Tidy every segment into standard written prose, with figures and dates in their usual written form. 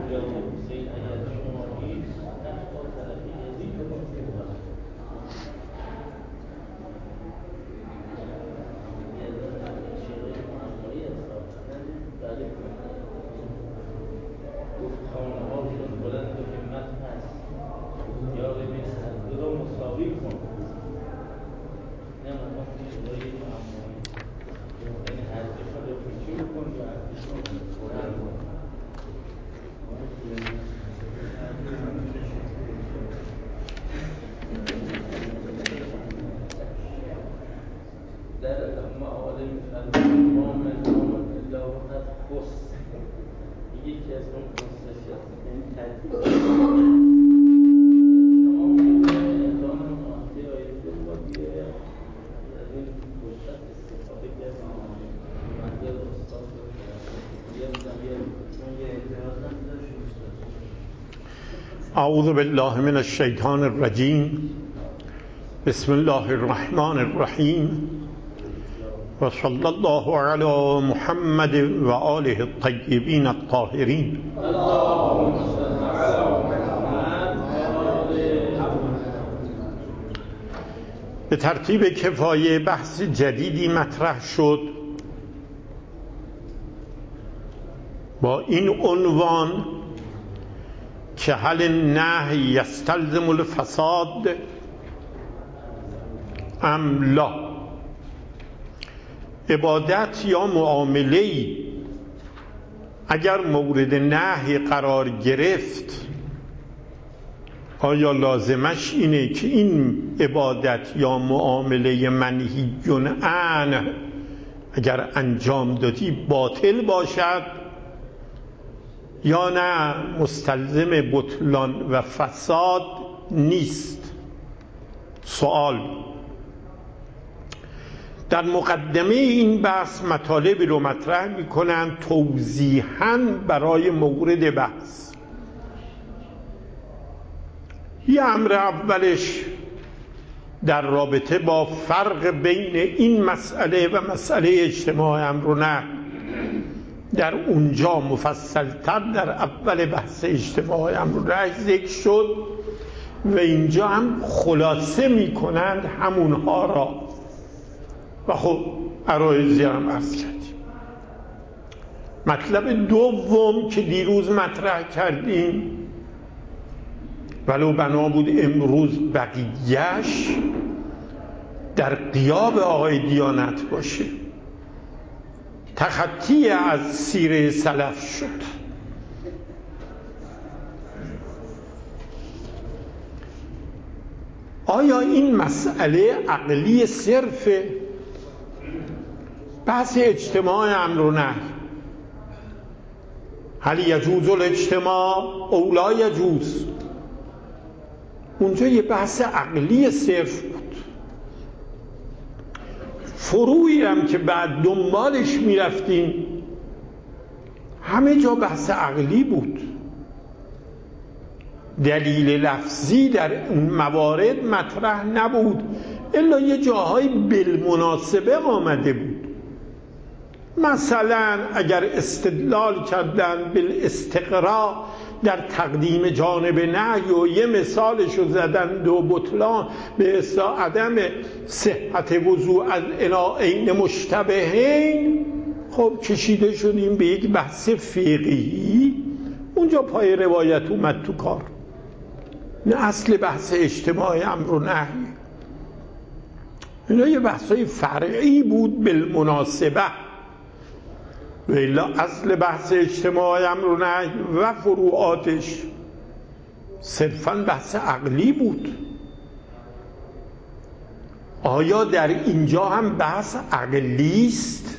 حسین اگر شما نیست با طرفی یزید رو باید بود شیعه معمایی اصلاف بله گفت خانه ها بلند و همت هست یا ببین هر دو رو مساوی کن نه مقام شیعه معمایی یعنی هر دوشون رو پیچون کن یا هر دوشون رو بلند کن در معالم الامام الا وقت خص یکی از اون خصوصیات این ترتیب تمام امتحان هفته آینده ما دیگه از این فرصت استفاده کردیم منظر استاد رو چون یه اعتراض هم داشت اعوذ بالله من الشیطان الرجیم بسم الله الرحمن الرحیم و صلی الله علی محمد و آله الطیبین الطاهرین. به ترتیب کفایه بحث جدیدی مطرح شد با این عنوان که هل النهی یستلزم الفساد ام لا. عبادت یا معامله‌ای اگر مورد نهی قرار گرفت آیا لازمش اینه که این عبادت یا معامله منهی عنه اگر انجام دادی باطل باشد یا نه مستلزم بطلان و فساد نیست؟ سوال. در مقدمه این بحث مطالبی رو مطرح میکنن توضیحاً برای مورد بحث. یه امر اولش در رابطه با فرق بین این مسئله و مسئله اجتماع امر و نهی در اونجا مفصل‌تر در اول بحث اجتماع امر و نهی ذکر شد و اینجا هم خلاصه میکنند همونها را و خب عرایضی هم عرض کردیم. مطلب دوم که دیروز مطرح کردیم ولو بنا بود امروز بقیه‌اش در غیاب آقای دیانت باشه، تخطی از سیره سلف شد. آیا این مسئله عقلی صرفه؟ بحث اجتماع امر و نهی هل یجوز الاجتماع او لا یجوز، اونجا یه بحث عقلی صرف بود. فروعی هم که بعد دنبالش میرفتیم همه جا بحث عقلی بود، دلیل لفظی در اون موارد مطرح نبود الا یه جاهای بالمناسبه آمده بود. مثلا اگر استدلال کردن بالاستقراء در تقدیم جانب نهی و یه مثالشو زدن دو بطلان به عدم صحت وضوء از اناءین مشتبهین، خب کشیده شدیم به یک بحث فقهی، اونجا پای روایت اومد تو کار، نه اصل بحث اجتماع امر و نهی. اینا یه بحثای فرعی بود بالمناسبه و الا اصل بحث اجتماع امر و نهی و فروعاتش صرفاً بحث عقلی بود. آیا در اینجا هم بحث عقلی است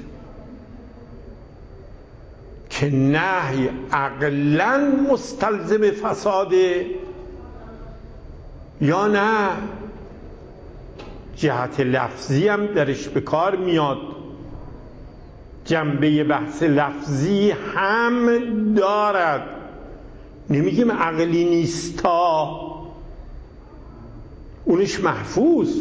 که نهی عقلاً مستلزم فساده یا نه جهت لفظی هم درش به کار میاد، جنبه بحث لفظی هم دارد، نمیگیم عقلی نیستا، اونش محفوظ،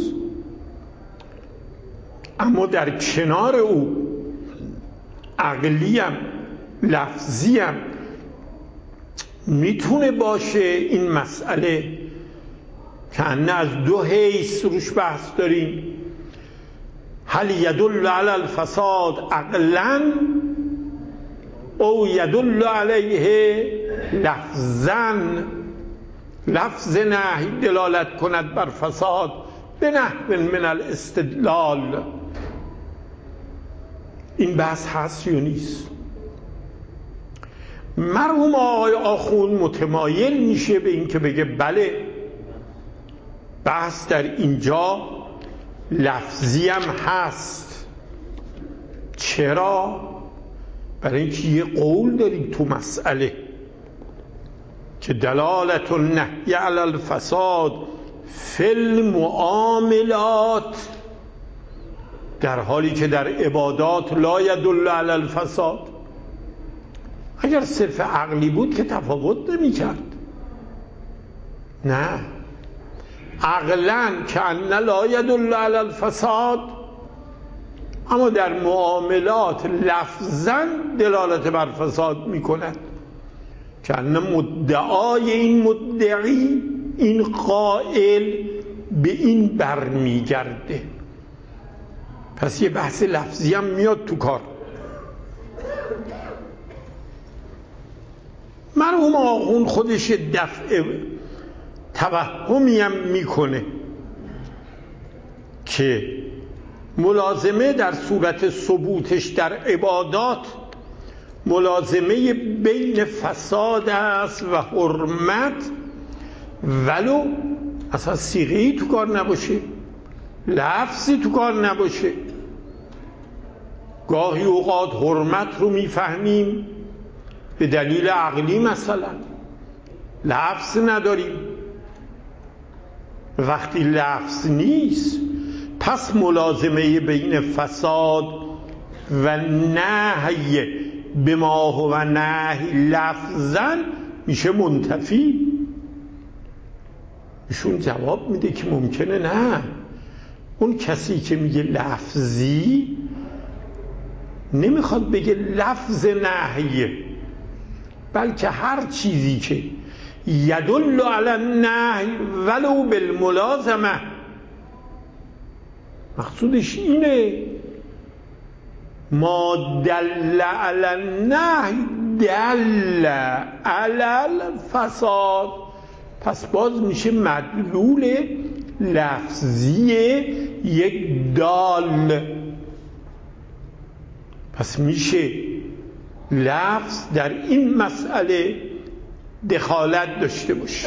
اما در کنار او عقلیم لفظیم میتونه باشه این مسئله که از دو حیث روش بحث داریم. هل یدل علی الفساد عقلا او یدل علیه لفظا، لفظ نهی دلالت کند بر فساد به نحو من الاستدلال. این بحث هست یا نیست؟ مرحوم آقای آخوند متمایل میشه به این که بگه بله، بحث در اینجا لفظی هم هست. چرا؟ برای اینکه یه قول داریم تو مسئله که دلالت النهی علی الفساد فی المعاملات، در حالی که در عبادات لا یدل علی الفساد. اگر صرف عقلی بود که تفاوت نمی کرد. نه، عقلا که ان لا یدل علی الفساد، اما در معاملات لفظا دلالت بر فساد می کند، که ان مدعای این مدعی، این قائل، به این برمی گرده. پس یه بحث لفظی هم میاد تو کار. مرحوم آخوند خودش دفع توهمی هم میکنه که ملازمه در صورت ثبوتش در عبادات ملازمه بین فساد است و حرمت، ولو اصلا صیغه‌ای تو کار نباشه، لفظی تو کار نباشه. گاهی اوقات حرمت رو میفهمیم به دلیل عقلی، مثلا لفظ نداریم. وقتی لفظ نیست پس ملازمه بین فساد و نهی به ما هو نهی لفظا میشه منتفی. ایشون جواب میده که ممکنه نه، اون کسی که میگه لفظی نمیخواد بگه لفظ نهیه، بلکه هر چیزی که یدل علی النهی ولو بالملازمه، مقصودش اینه. ما دل علی النهی دل علی الفساد، پس باز میشه مدلول لفظی یک دال. پس میشه لفظ در این مسئله دخالت داشته باشه.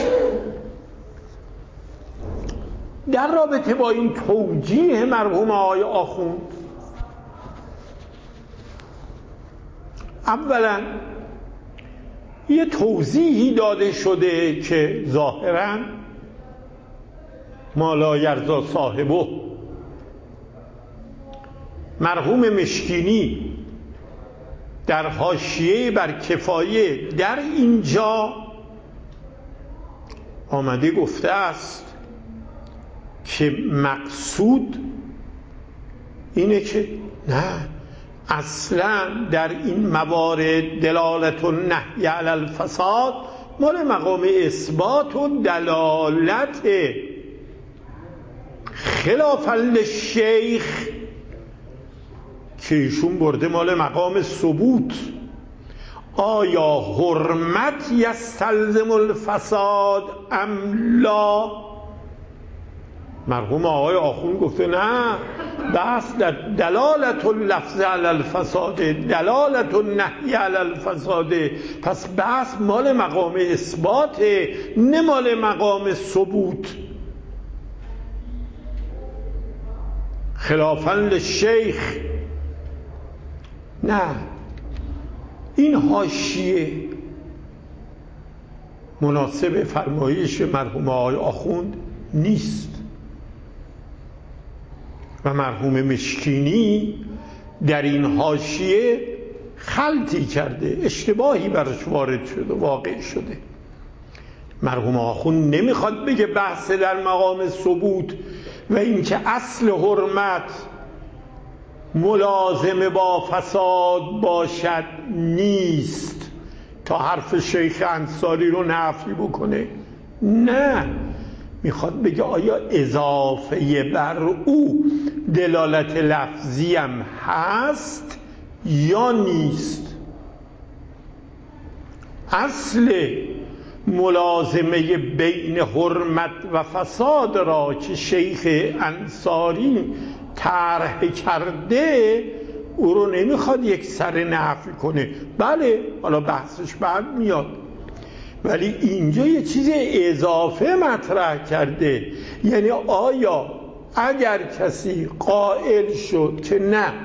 در رابطه با این توجیه مرحوم آقای آخوند، اولا یه توضیحی داده شده که ظاهراً ما لا یرضی صاحبه. مرحوم مشکینی در حاشیه بر کفایه در اینجا آمده گفته است که مقصود اینه که نه، اصلا در این موارد دلالت النهی علی الفساد مال مقام اثبات و دلالت، خلافا للشیخ که ایشون برده مال مقام ثبوت. آیا حرمت یستلزم الفساد ام لا؟ مرحوم آقای آخوند گفته نه، بحث در دلالت اللفظ علی الفساد، دلالت النهی علی الفساد. پس بحث مال مقام اثبات، نه مال مقام ثبوت. خلافاً للشیخ. نه، این حاشیه مناسب فرمایش مرحوم آقای آخوند نیست و مرحوم مشکینی در این حاشیه خلطی کرده، اشتباهی برش وارد شده، واقع شده. مرحوم آخوند نمیخواد بگه بحث در مقام ثبوت و اینکه اصل حرمت ملازمه با فساد باشد نیست. تا حرف شیخ انصاری رو نفی بکنه؟ نه، میخواد بگه آیا اضافه بر او دلالت لفظی هم هست یا نیست. اصل ملازمه بین حرمت و فساد را که شیخ انصاری طرح کرده او رو نمیخواد یک سر نفی کنه. بله حالا بحثش بعد میاد، ولی اینجا یه چیز اضافه مطرح کرده. یعنی آیا اگر کسی قائل شد که نه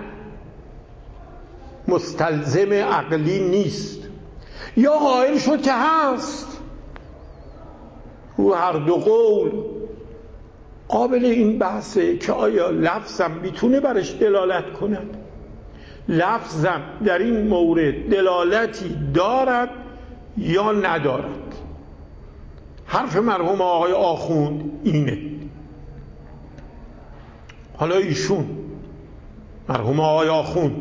مستلزم عقلی نیست، یا قائل شد که هست، رو هر دو قول قابل این بحثه که آیا لفظم میتونه برش دلالت کند، لفظم در این مورد دلالتی دارد یا ندارد. حرف مرحوم آقای آخوند اینه. حالا ایشون مرحوم آقای آخوند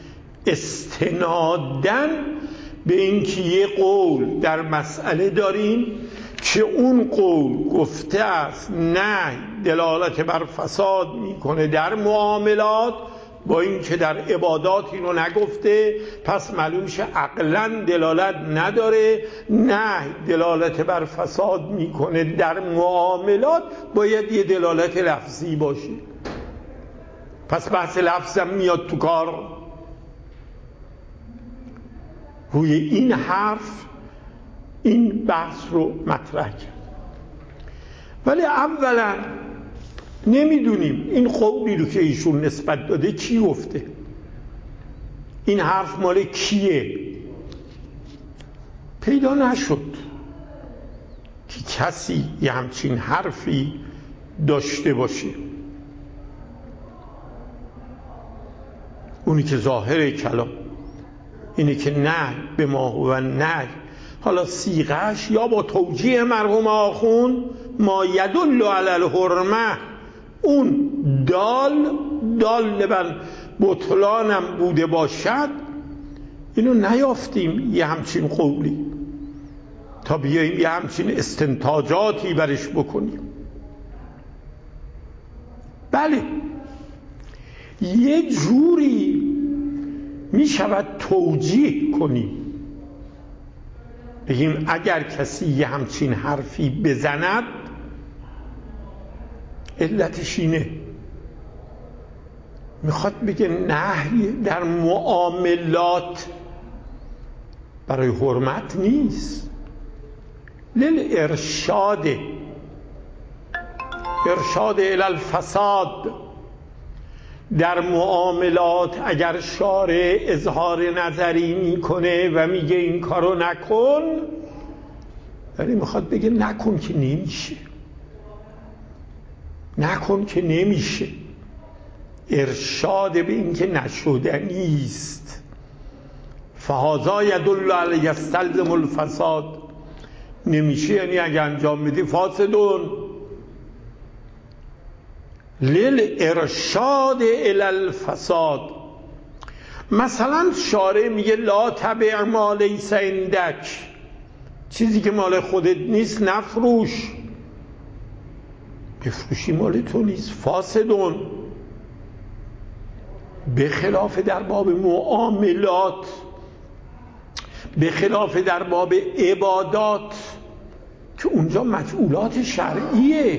استناداً به اینکه یه قول در مسئله داریم که اون قول گفته است نه دلالت بر فساد میکنه در معاملات، با اینکه در عبادات اینو نگفته، پس معلوم میشه عقلاً دلالت نداره. نه دلالت بر فساد میکنه در معاملات، باید یه دلالت لفظی باشه. پس بحث لفظم میاد تو کار. روی این حرف این بحث رو مطرح کرد. ولی اولا نمیدونیم این قولی رو که ایشون نسبت داده کی گفته، این حرف مال کیه. پیدا نشد که کسی یه همچین حرفی داشته باشه. اونی که ظاهر کلام اینه که نه به ما و نه، حالا صیغه‌اش یا با توجیه مرحوم آخوند ما یدل علی الحرمه، اون دال بر بطلانم بوده باشد، اینو نیافتیم یه همچین قولی تا بیاییم یه همچین استنتاجاتی برش بکنیم. بله یه جوری می شود توجیه کنیم، بگیم اگر کسی یه همچین حرفی بزند علتش اینه، میخواد بگه نهی در معاملات برای حرمت نیست، ارشاد الی الفساد. در معاملات اگر شارع اظهار نظری میکنه و میگه این کارو نکن، ولی میخواد بگه نکن که نمیشه، نکن که نمیشه، ارشاد به این که نشدنیست. فهذا یدل علی یستلزم الفساد، نمیشه یعنی اگه انجام میدی فاسدون. ارشاد الی الفساد. مثلا شارع میگه لا تبع ما لیس عندک، چیزی که مال خودت نیست نفروش، بفروشی مال تو نیست، فاسدون. به خلاف در باب معاملات، به خلاف در باب عبادات که اونجا مجعولات شرعیه،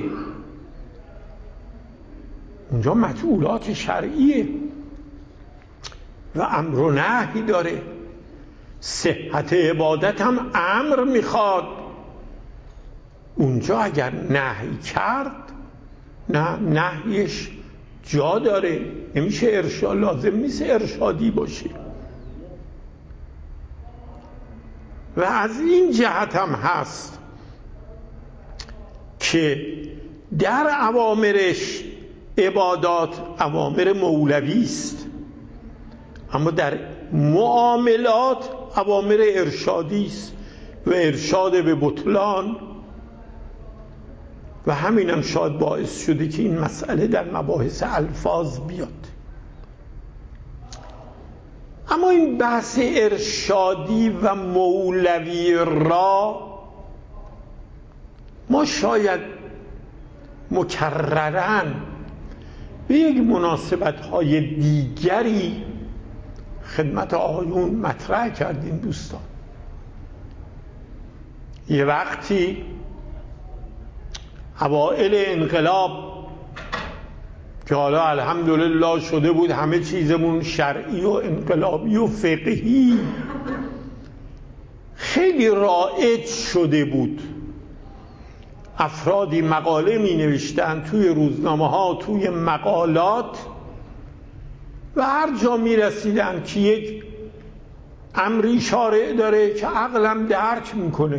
اونجا مجعولات شرعیه و امر و نهی داره. صحت عبادت هم امر میخواد، اونجا اگر نهی کرد نه نهیش جا داره، نمیشه ارشاد، لازم نیست ارشادی باشه. و از این جهت هم هست که در اوامرش عبادات اوامر مولوی است، اما در معاملات اوامر ارشادی است و ارشاد به بطلان. و همینم شاید باعث شده که این مسئله در مباحث الفاظ بیاد. اما این این بحث ارشادی و مولوی را ما شاید مکرراً به یک مناسبت‌های دیگری خدمت آقایون مطرح کردیم. دوستان یه وقتی اوائل انقلاب که حالا الحمدلله شده بود همه چیزمون شرعی و انقلابی و فقهی، خیلی رایج شده بود افرادی مقاله می نوشتن توی روزنامه ها، توی مقالات، و هر جا می رسیدن که یک امری شارع داره که عقلم درک میکنه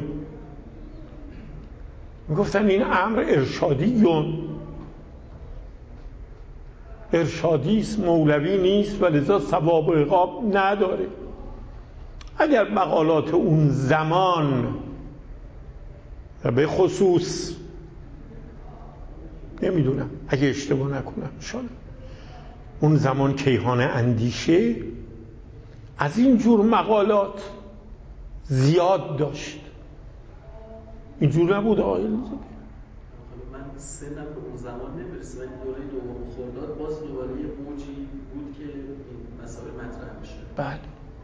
می گفتن این امر ارشادیست، مولوی نیست و لذا ثواب و عقاب نداره. اگر مقالات اون زمان و به خصوص نمیدونم اگه اشتباه نکنم شاید اون زمان کیهان اندیشه از این جور مقالات زیاد داشت. اینجور نبود آقای من سنم به اون زمان نمیرسه، ولی دوره دوم خرداد باز دوباره یه موجی بود که این مسائل مطرح میشه. بله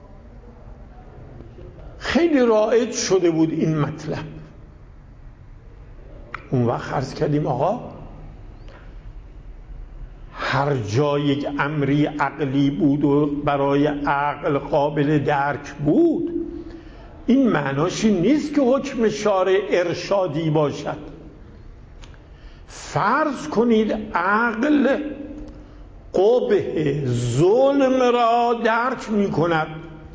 خیلی رایج شده بود این مطلب. اون وقت عرض کردیم آقا هر جا یک امری عقلی بود و برای عقل قابل درک بود، این معناش این نیست که حکم شارع ارشادی باشد. فرض کنید عقل قبح ظلم را درک می کند،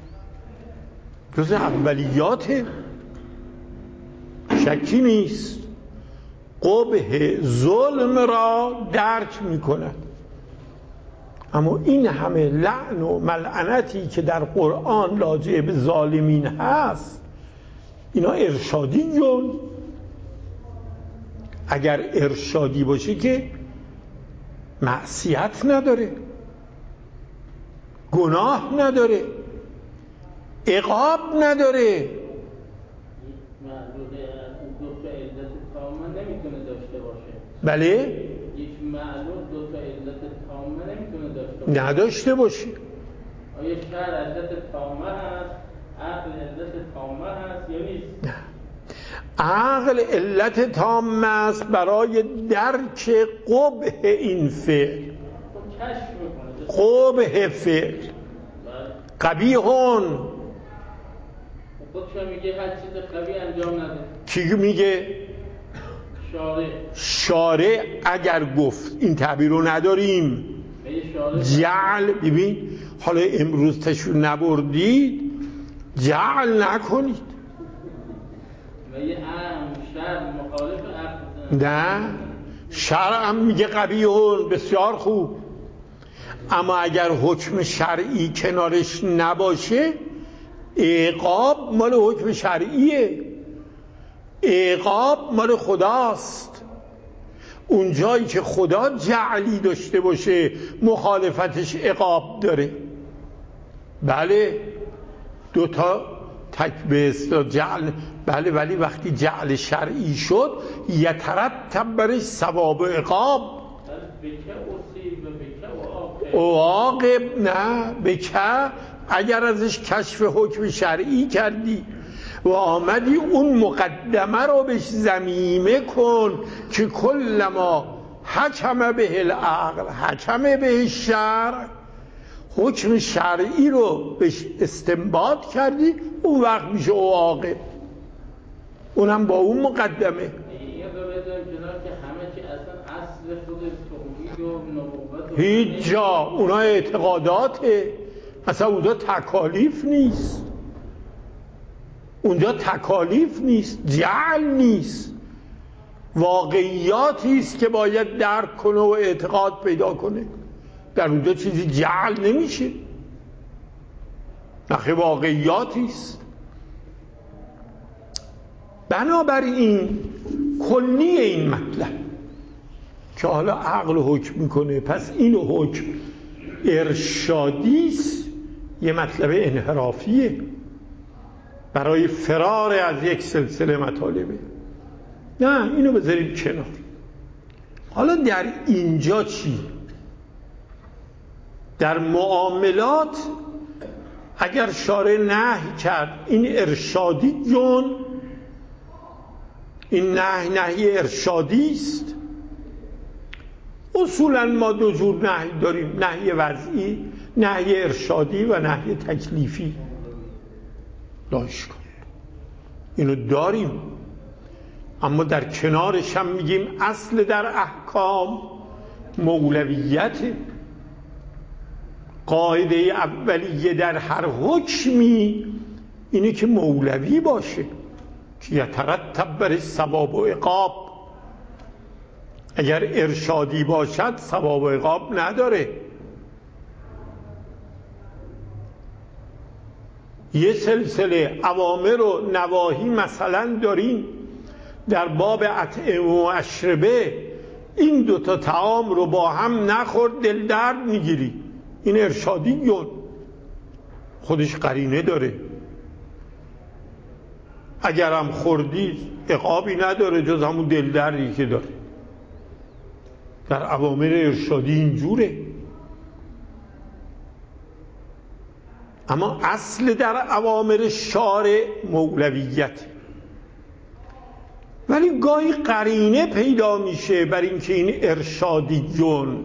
جز اولیات شکی نیست، قبح ظلم را درک می کند. اما این همه لعن و ملعنتی که در قرآن راجع به ظالمین هست، اینا ارشادیون؟ اگر ارشادی باشه که معصیت نداره، گناه نداره، عقاب نداره. دو تا علت تامه نمیتونه داشته باشه. بله؟ یک معلول دو تا علت تامه نمیتونه داشته باشه. نداشته باشه. آیا شرع علت تامه هست؟ عقل علت تامه هست یا نیست؟ نه. عقل علت تامه است برای درک قبح این فعل. کشف میکنه. قبح فعل. قبیحون. خودش میگه هر چیز قبیح انجام نده. کی میگه؟ شارع اگر گفت این تعبیر رو نداریم. جعل، ببین حالا امروز تشو نبردید جعل نکنید. شرع مخالف عقل. نه، شرع هم میگه قبیحون، بسیار خوب. اما اگر حکم شرعی کنارش نباشه، عقاب مال حکم شرعیه، عقاب مال خداست. اون جایی که خدا جعلی داشته باشه مخالفتش عقاب داره. بله دوتا تکبه جعل، بله، ولی وقتی جعل شرعی شد یترتب برش ثواب و عقاب. عاقب نه بکه. اگر ازش کشف حکم شرعی کردی و آمدی اون مقدمه رو بهش ضمیمه کن که کلما حکم به العقل حکم به الشرع، حکم شرعی رو بهش استنباط کردی، اون وقت میشه عاقب، اونم با اون مقدمه. هیچ جا اونا اعتقاداته، اصلا اونجا تکالیف نیست، اونجا تکالیف نیست، جعل نیست، واقعیاتی است که باید درک کنه و اعتقاد پیدا کنه. در اونجا چیزی جعل نمیشه، نخی واقعیاتی است. بنابراین کلی این مطلب که حالا عقل حکم میکنه، پس این حکم ارشادی است، یه مطلب انحرافیه برای فرار از یک سلسله مطالبه. نه، اینو بذاریم کنار. حالا در اینجا چی؟ در معاملات اگر شارع نهی کرد این ارشادی جون، این نهی ارشادی است. اصولا ما دو جور نهی داریم، نهی وضعی، نهی ارشادی و نهی تکلیفی. لاش کن اینو داریم، اما در کنارش هم میگیم اصل در احکام مولویت. قاعده اولیه در هر حکمی اینه که مولوی باشه که یترتب بر ثواب و عقاب. اگر ارشادی باشد ثواب و عقاب نداره. یه سلسله اوامر و نواهی مثلا داریم در باب اطعمه و اشربه، این دوتا طعام رو با هم نخورد دل درد میگیری، این ارشادی جون، خودش قرینه داره. اگر هم خوردی عقابی نداره جز همون دل دردی که داره. در اوامر ارشادی اینجوره. اما اصل در اوامر شارع مولویت، ولی گاهی قرینه پیدا میشه بر اینکه این ارشادی جون.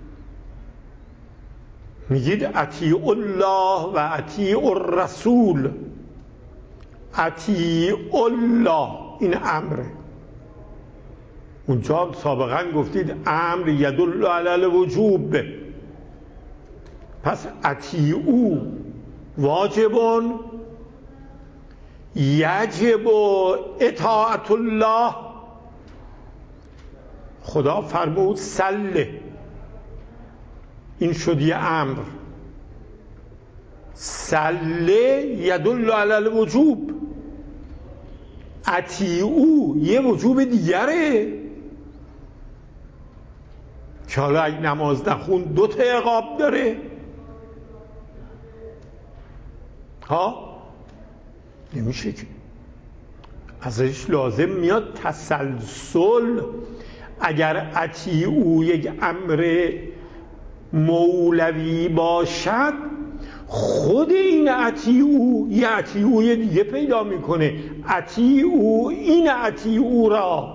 میگید اطیع الله و اطیع الرسول. اطیع الله این امره. اونجا سابقا گفتید امر یدل علی الوجوب، پس اطیعوا واجبون یجب اطاعت الله. خدا فرمود سله، این شد یه امر. سله یدل علی الوجوب. اطیعوا یه وجوب دیگره که حالا اگه نماز نخون 2 تا عقاب داره. ها نمیشه که ازش لازم میاد تسلسل. اگر اطیعوا یک امر مولوی باشد، خود این اطیعوا یه اطیعوا دیگه پیدا میکنه. اطیعوا این اطیعوا را،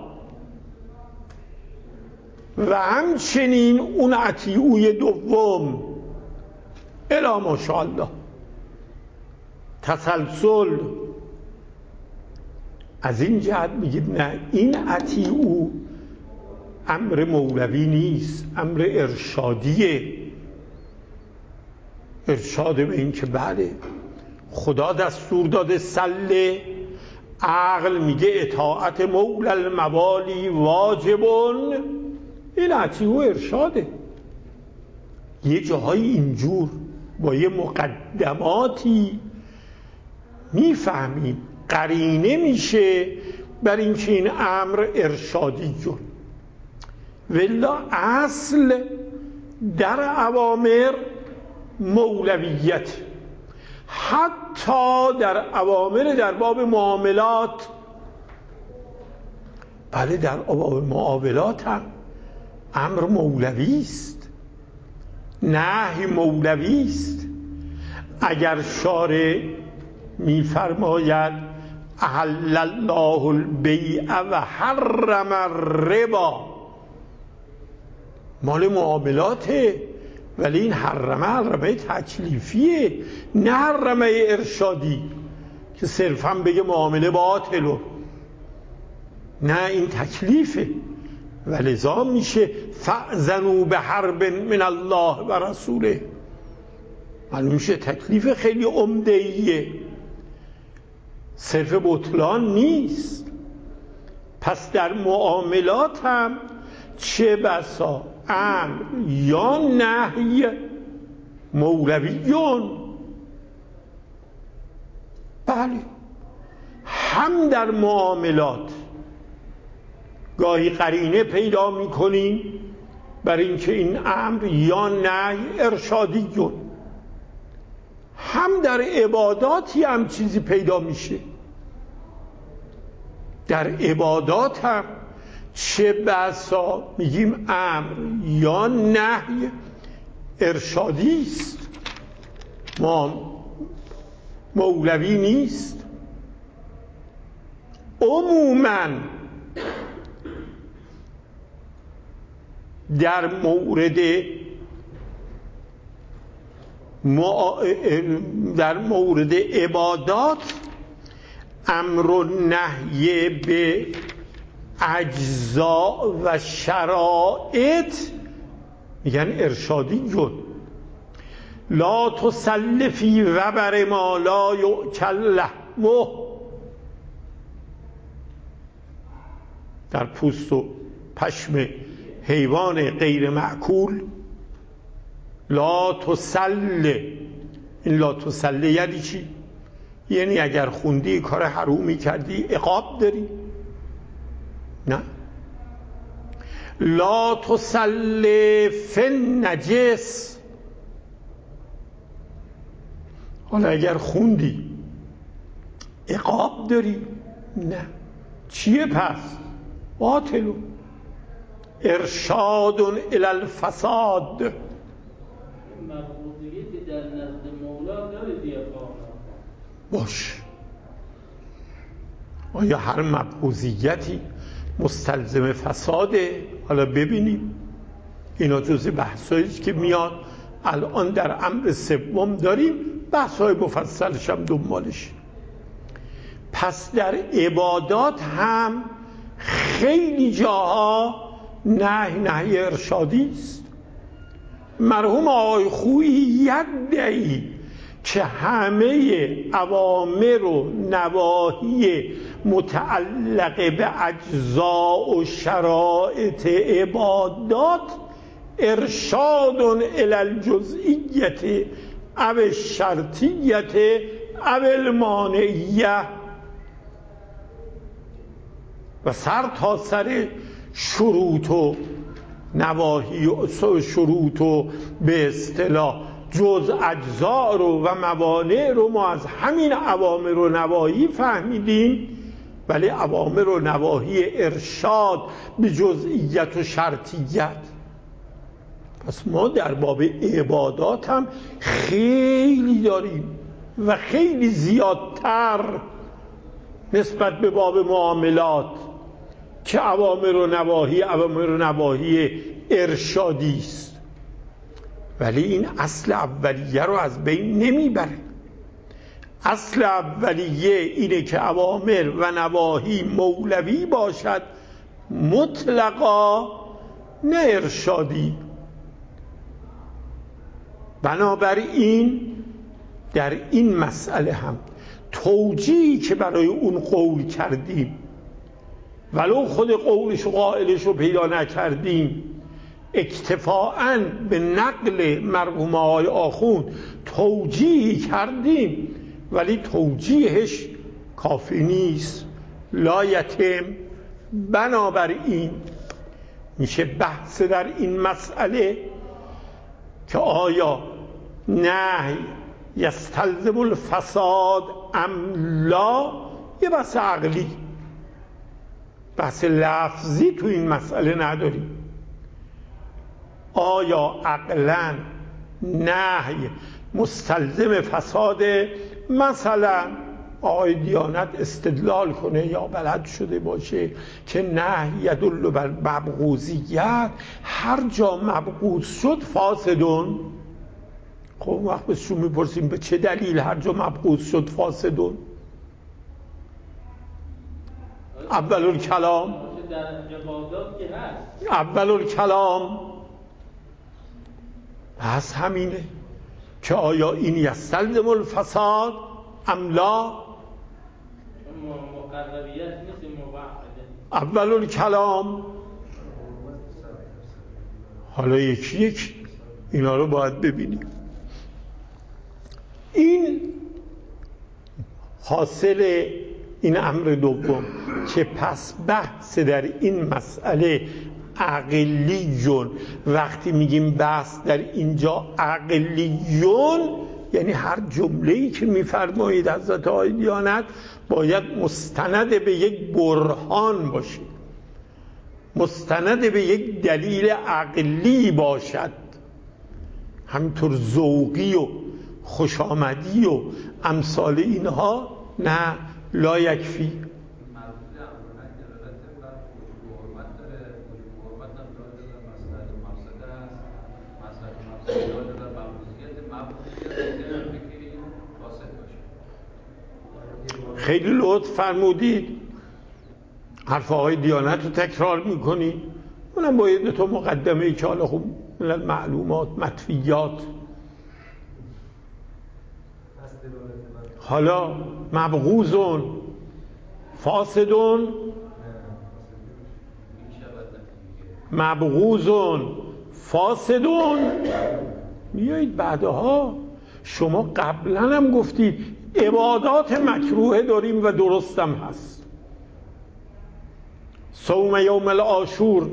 و همچنین اون اطیعوا دوم الی ماشاءالله. تسلسل. از این جهت میگید نه، این اطیعوا امر مولوی نیست، امر ارشادیه. ارشاد به این که بله خدا دستور داده سله، عقل میگه اطاعت مولا الموالی واجبون، این اطیعوا ارشاده. یه جاهای اینجور با یه مقدماتی میفهمیم قرینه میشه بر اینکه این امر ارشادی جون. ولا اصل در اوامر مولویت. حتی در اوامر در باب معاملات، بله در باب معاملات هم امر مولوی است، نهی مولوی است. اگر شارع میفرماید احل الله البیع و حرم الربا، مال معاملاته، ولی این حرمه تکلیفیه، نه حرمه ارشادی که صرفا بگه معامله باطله. نه، این تکلیفه. ولذا میشه فأذنوا بحرب من الله و رسوله. معلوم میشه تکلیف خیلی عمده‌ایه، صرف بطلان نیست. پس در معاملات هم چه بسا امر یا نهی مولویون. بله، هم در معاملات گاهی قرینه پیدا میکنیم بر اینکه این امر یا نهی ارشادیون، هم در عباداتی هم چیزی پیدا میشه. در عبادات هم چه بسا میگیم امر یا نهی ارشادی است، ما مولوی نیست. عموماً در مورد عبادات امر و نهی به اجزا و شرایط میگن ارشادی جون. لا تسل فی وبر ما لا یؤکل لحمه، در پوست و پشم حیوان غیر مأکول لا تسل. این لا تسل یعنی چی؟ یعنی اگر خوندی کار حرومی کردی عقاب داری؟ نه. لا تسل فی النجس، حالا اگر خوندی عقاب داری؟ نه. چیه پس؟ باطلو ارشاد الی الفساد. این مقبوضیتی در نزد مولا داره دیگه. باش، آیا هر مقبوضیتی مستلزم فساده؟ حالا ببینیم، اینا جزء بحثایی که میاد الان در امر سوم داریم، بحثای مفصلش هم دنبالش. پس در عبادات هم خیلی جاها نهی ارشادی است. مرحوم آقای خویی یدعی که همه اوامر و نواهی متعلق به اجزا و شرایط عبادات ارشاد الی الجزئیت او الشرطیت او المانعیه، و سر تا سر شروط و نواهی و شروط و به اصطلاح جز اجزا رو و موانع رو ما از همین اوامر و نواهی فهمیدیم، ولی اوامر و نواهی ارشاد به جزئیت و شرطیت. پس ما در باب عبادات هم خیلی داریم و خیلی زیادتر نسبت به باب معاملات که اوامر و نواهی ارشادی است. ولی این اصل اولیه رو از بین نمیبره. اصل اولیه اینه که اوامر و نواهی مولوی باشد، مطلقا نه ارشادی. بنابراین در این مسئله هم توجیهی که برای اون قول کردیم، ولو خود قولش و قائلش رو پیدا نکردیم، اکتفاءً به نقل مرحوم آقای آخوند توجیهی کردیم، ولی توجیهش کافی نیست، لا یتم. بنابراین میشه بحث در این مسئله که آیا نهی یستلزم الفساد ام لا، یه بحث عقلی، بحث لفظی تو این مسئله نداریم. آیا عقلاً نهی مستلزم فساده؟ مثلا آقای دیانت استدلال کنه یا بلد شده باشه که نهی یدل بر مبغوضیت، هر جا مبغوض شد فاسدون. خب وقت بهشون میپرسیم به چه دلیل هر جا مبغوض شد فاسدون؟ اول الکلام پس همینه که آیا این یستلزم الفساد ام لا؟ مقربیت نیست، مبعده. اول الکلام. حالا یکی یک اینا رو باید ببینیم. این حاصل این امر دوم که پس بحث در این مسئله عقلیون. وقتی میگیم بحث در اینجا عقلیون یعنی هر جمله‌ای که می‌فرمایید حضرت آقای دیانت باید مستند به یک برهان باشه، مستند به یک دلیل عقلی باشد. همینطور ذوقی و خوشامدی و امثال اینها نه، لا یکفی. خیلی لطف فرمودید، حرف آقای دیانت رو تکرار میکنید. اونم باید تو مقدمه ای که حالا خب معلومات مطفیات. حالا مبغوزون فاسدون، مبغوزون فاسدون، بیایید بعدها. شما قبلا هم گفتید عبادات مکروه داریم و درستم هست. صوم یوم العاشور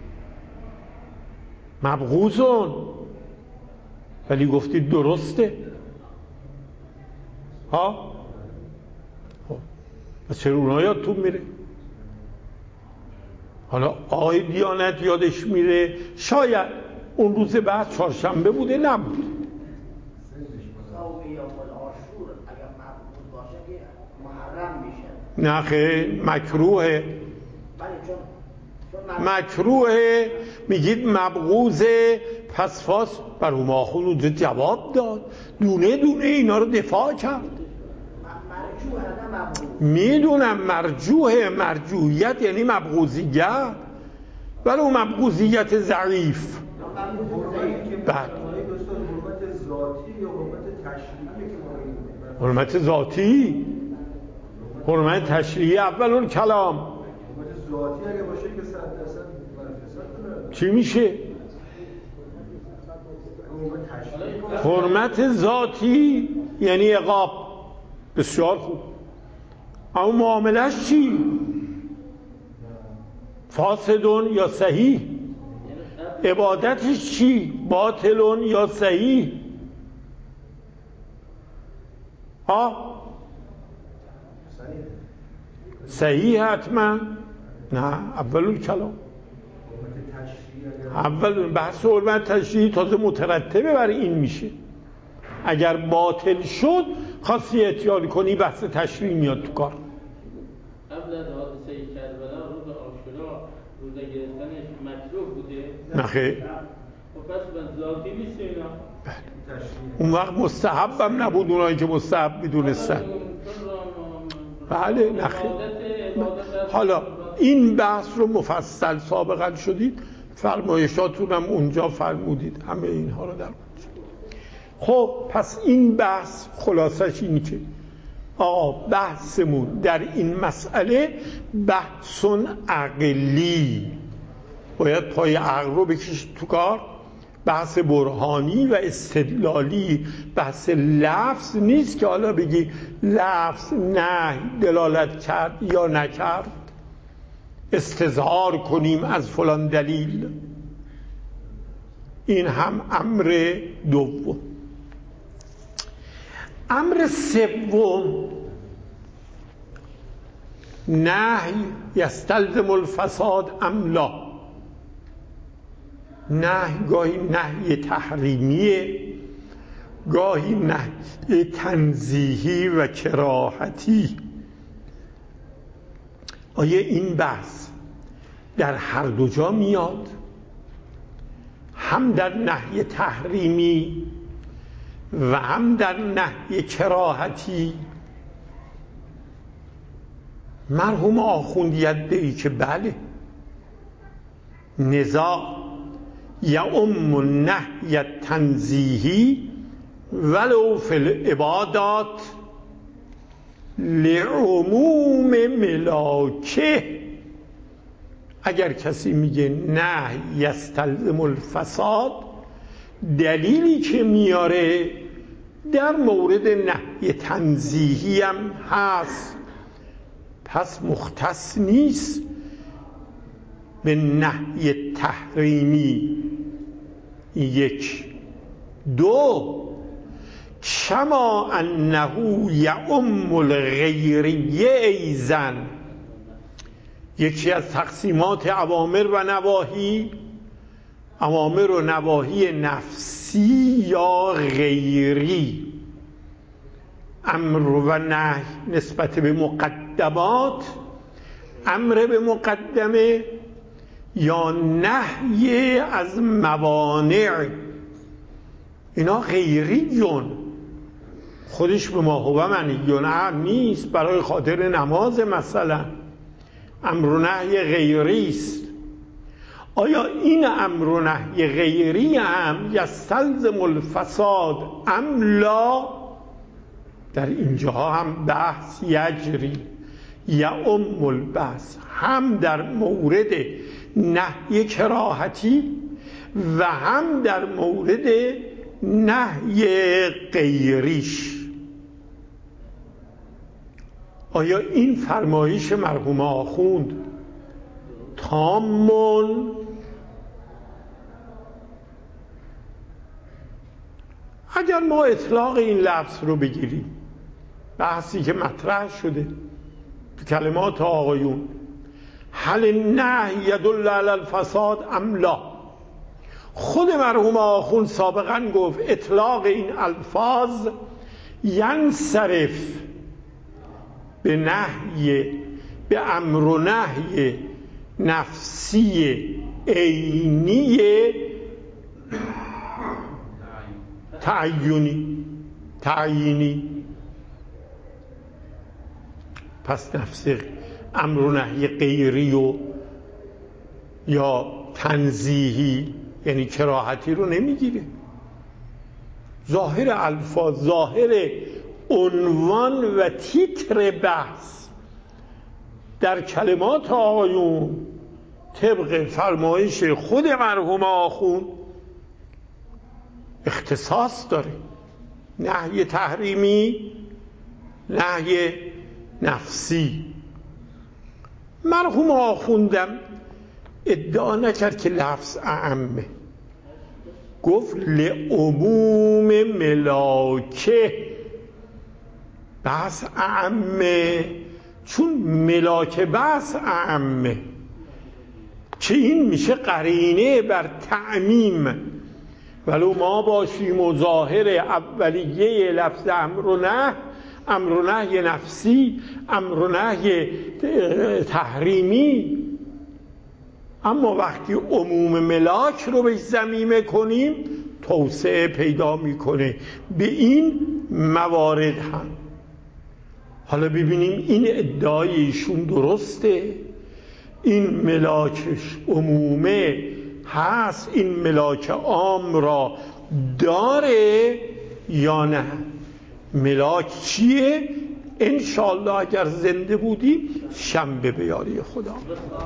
مبغوزون، ولی گفتید درسته. ها خب چرا اونها یادتون میره؟ حالا آقای دیانت یادش میره، شاید اون روز بعد چهارشنبه بوده، نبود. نه خیلی مکروهه، مکروهه. میگید مبغوزه، پس فاس بر ما خود جواب داد، دونه دونه اینا رو دفاع کرد. میدونم مرجوه، مرجویت یعنی مبغوزیت، ولی اون مبغوزیت ضعیف. بعد حرمت ذاتی، حرمت تشریعی اول اون کلام. حرمت ذاتی اگه باشه که 100% چی میشه؟ حرمت ذاتی یعنی عقاب. بسیار خوب. اما معاملش چی؟ فاسدون یا صحیح؟ عبادتش چی؟ باطلون یا صحیح؟ صحیح حتما. نه اول کلام، اول بحث حرمت تشریعی تازه مترتبه بر این میشه. اگر باطل شد خواستی احتیاط کنی بحث تشریعی میاد تو کار. قبل از حادثه کربلا روز عاشورا روزه گرفتنش مکروه بوده؟ نه خیر. و پس من ذاتی نیست اینا. اون وقت مستحب هم نبود، اونایی که مستحب میدونستن. بله نه خیر. حالا این بحث رو مفصل سابقا شدید، فرمایشاتون هم اونجا فرمودید، همه اینها رو در اونجا. خب پس این بحث خلاصش اینی که بحثمون در این مسئله بحث عقلی، باید پای عقل رو بکشید تو کار. بحث برهانی و استدلالی، بحث لفظ نیست که حالا بگی لفظ نه دلالت کرد یا نکرد، استظهار کنیم از فلان دلیل. این هم امر دوم. امر سوم، نهی یستلزم الفساد ام لا. نهی گاهی نهی تحریمیه، گاهی نهی تنزیهی و کراهتی. آیا این بحث در هر دو جا میاد؟ هم در نهی تحریمی و هم در نهی کراهتی؟ مرحوم آخوندیت دهی که بله، نزاع یعم النهی تنزیهی ولو فی العبادات لعموم ملاکه. اگر کسی میگه نهی یستلزم الفساد، دلیلی که میاره در مورد نهی تنزیهی هم هست، پس مختص نیست به نهی تحریمی. یک. دو، شما انه یعم الغیریه ایزن. یکی از تقسیمات اوامر و نواهی، اوامر و نواهی نفسی یا غیری، امر و نهی نسبت به مقدمات، امر به مقدمه یا نهی از موانع، اینا غیریون، خودش به ما هو منهیون نیست. برای خاطر نماز مثلا امر و نهی غیری است. آیا این امر و نهی غیری هم یستلزم الفساد ام لا؟ در اینجا هم بحث یجری یعم البحث، هم در مورد نهی کراهتی و هم در مورد نهی غیریش. آیا این فرمایش مرحوم آخوند تامون؟ اگر ما اطلاق این لفظ رو بگیریم، بحثی که مطرح شده کلمات آقایون، هل النهی یدل علی الفساد ام لا؟ خود مرحوم آخوند سابقا گفت اطلاق این الفاظ ینصرف به نهی، به امر و نهی نفسی عینی تعیینی. پس نفس امر و نهی غیری و یا تنزیهی یعنی کراهتی رو نمیگیره. ظاهر الفاظ، ظاهر عنوان و تیتر بحث در کلمات آقایون طبق فرمایش خود مرحوم آخوند اختصاص داره. نهی تحریمی، نهی نفسی. مرحوم آخوندم ادعا نکرد که لفظ اعمه، گفت لعموم ملاکه بحث اعمه، چون ملاکه بحث اعمه که این میشه قرینه بر تعمیم. ولو ما باشیم و ظاهر اولیه لفظ امر و نهی نفسی، امر و نهی تحریمی، اما وقتی عموم ملاک رو به ضمیمه کنیم توسعه پیدا میکنه به این موارد هم. حالا ببینیم این ادعای ایشون درسته؟ این ملاکش عمومه هست، این ملاک عام را داره یا نه؟ ملاک چیه؟ انشالله اگر زنده بودیم شنبه به یاری خدا.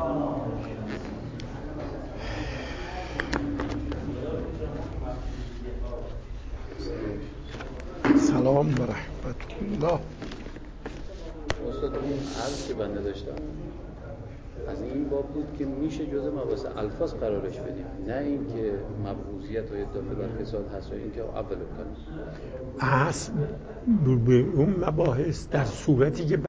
سلام و رحمت الله. استاد اون عرض که بنده داشتم از این باب بود که میشه جزء مباحث الفاظ قرارش بدیم، نه اینکه مبعوضیت و اضافه بر فساد هست و اینکه اول کنیم. اصل به اون مباحث در صورتی که